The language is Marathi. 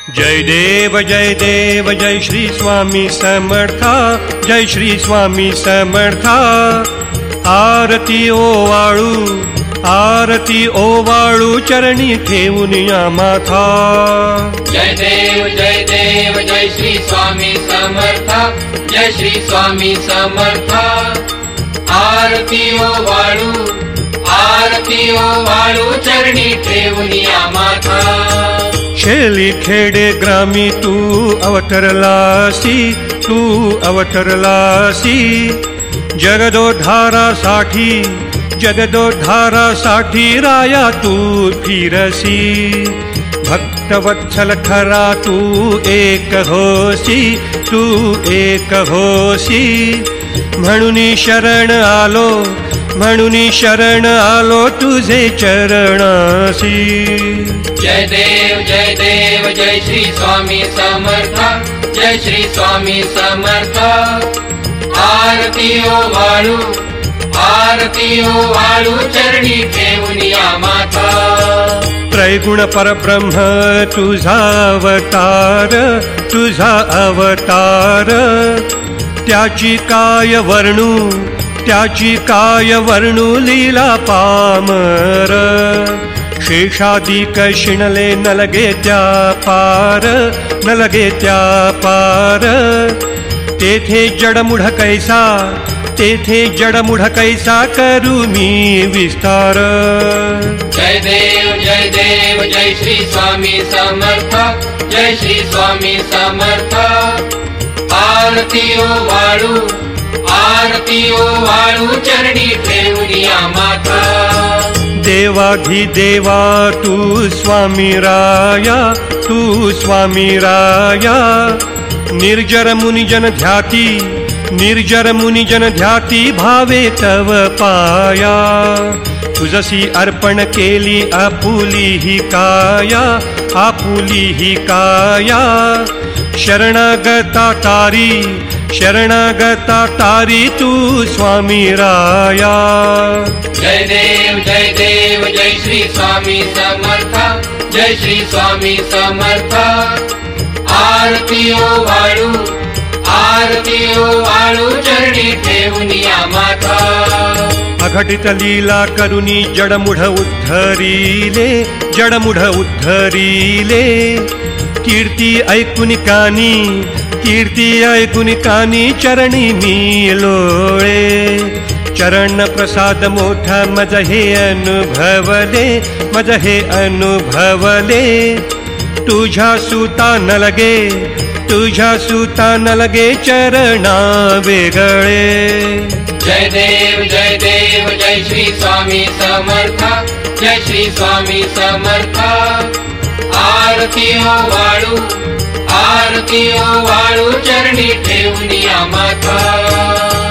जय देव जय श्री स्वामी समर्था, जय श्री स्वामी समर्था। आरती ओवाळू चरणी ठेवून या माथा। जय देव जय श्री स्वामी समर्था, जय श्री स्वामी समर्था। आरती ओवाळू चरणी ठेवून या माथा। शेली खेडे ग्रामी तू अवतरलासी, जगदोद्धारासाठी राया तू फिरसी। भक्तवत्सल खरा तू एक होसी, म्हणून शरण आलो तुझे चरणासी। जय देव जय श्री स्वामी समर्था, जय श्री स्वामी समर्था। आरती ओवाळू चरणी ठेवून या माथा। त्रैगुण परब्रह्म तुझा अवतार, त्याची काय वर्णू लीला पामर। शेषादिक शिणले न लगे त्या पार, तेथे जडमुढ कैसा करू मी विस्तार। जय देव जय श्री स्वामी समर्था, जय श्री स्वामी समर्था। आरती ओवाळू चरणी ठेवून या माथा। देवाधिदेवा तू स्वामी राया, निर्जर मुनिजन ध्याती भावे तव पाया। तुझसी अर्पण केली आपुली ही काया। शरणागता तारी तू स्वामी राया। जय देव जय श्री स्वामी समर्था, जय श्री स्वामी समर्था। आरती ओवाळू चरणी ठेवून या माथा। अघटित लीला करुनी जडमुढ उद्धरिले, कीर्ती ऐकुनी कानी चरणी मी लोळे। चरण प्रसाद मोठा मज हे अनुभवले, तुझ्या सुता न लगे चरणा वेगळे। जय देव जय श्री स्वामी समर्था, जय श्री स्वामी समर्था। आरती ओवाळू चरणी ठेवून या माथा।